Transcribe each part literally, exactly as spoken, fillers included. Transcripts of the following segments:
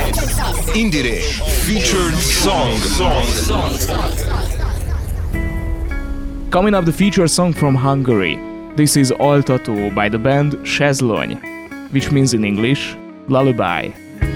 Indiere featured song. Coming up, the featured song from Hungary. This is Altató by the band Szezlony, which means in English, lullaby.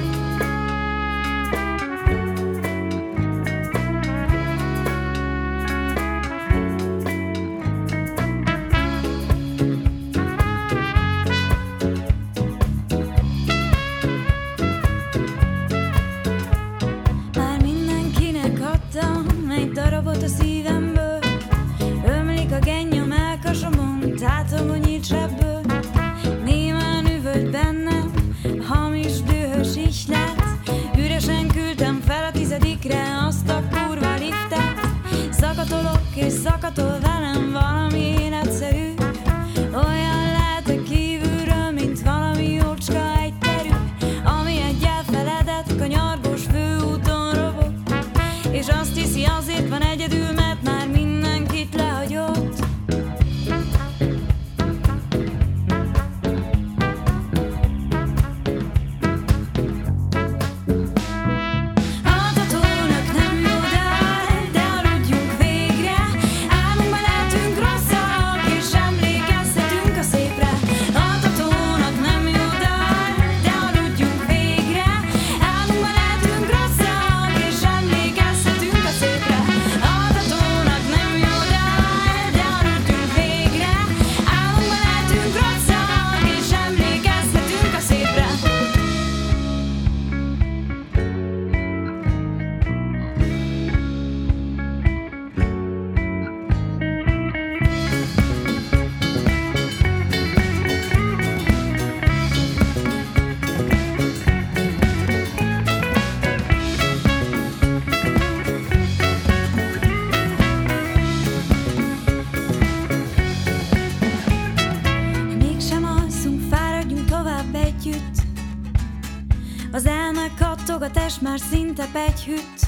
Az elmek kattog, a test már szinte pegyhűt.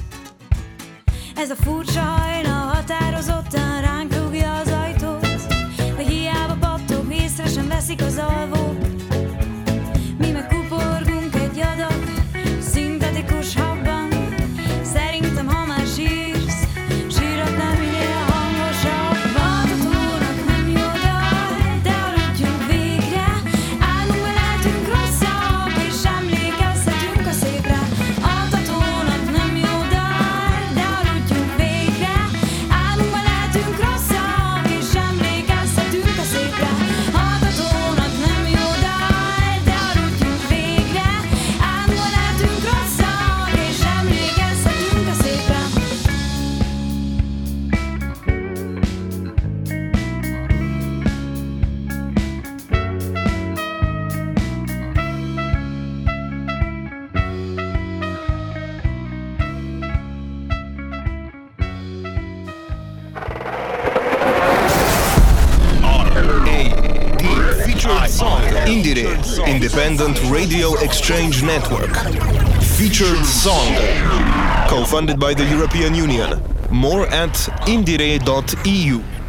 Ez a furcsa hajna határozottan ránk rúgja az ajtót, de hiába pattog, észre sem veszik az alvók. Mi meg kuporgunk egy adag szintetikus habban. Szerintem ha már sírsz, síratnál minél hangosabban. Altatónak nem jó dal, de aludjunk végre. Álmunkban lehetünk rosszak, és emlékezhetünk a szépre. Altatónak nem jó dal, de aludjunk végre. Álmunkban lehetünk rosszak, és emlékezhetünk a szépre. Altatónak nem jó dal, de aludjunk végre. Álmunkban lehetünk rosszak, és emlékezhetünk a szépre. Featured song. Indiere Independent Radio Exchange Network. Featured song. Co-funded by the European Union. More at indiere dot e u.